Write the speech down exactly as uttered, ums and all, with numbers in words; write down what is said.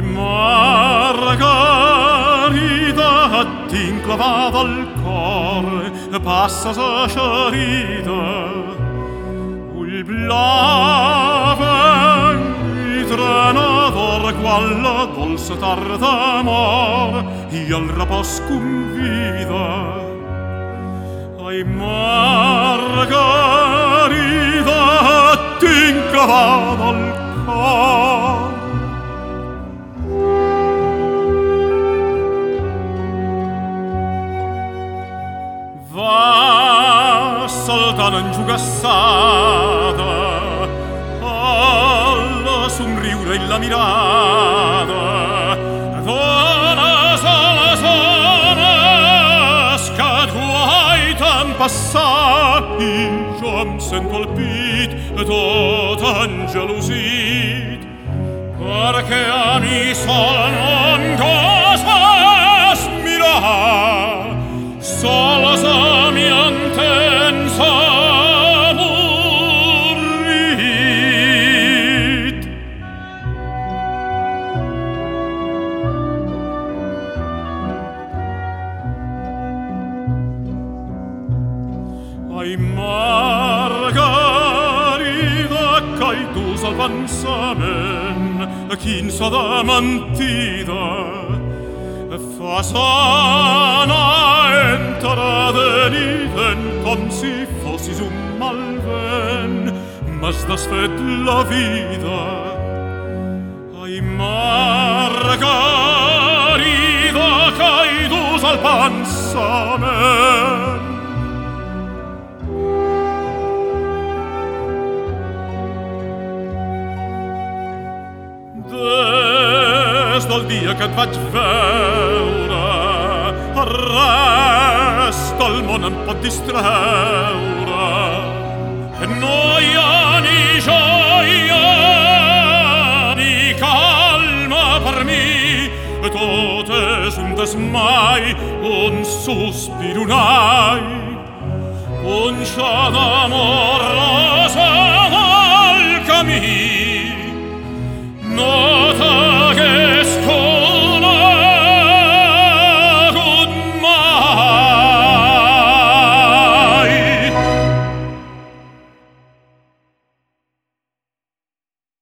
Margarida, tinc clavada al cor, passes eixerida. Ull blaven i trenador quan la dolça tarda mor i el repòs convida. Ai, Margarida, tinc clavada al cor. Va saltant enjogassada el somriure i la mirada. Dones a les ones que guaiten passar i jo em sento al pit tot engelosit perquè a mi sol no em goses mirar. Sols a mi entens avorrit. Ai, Margarida, caitus al pensament, quin so de mentida. Fas anar entre dent i dent com si fossis un mal vent. M'has desfet la vida. Ai, Margarida, caidus al pensament. Des del dia que et vaig veure, res del món em pot distreure. No hi ha ni joia ni calma per mi. Tot és un desmai, un sospir, un ai, punxa d'amor rosa del camí. No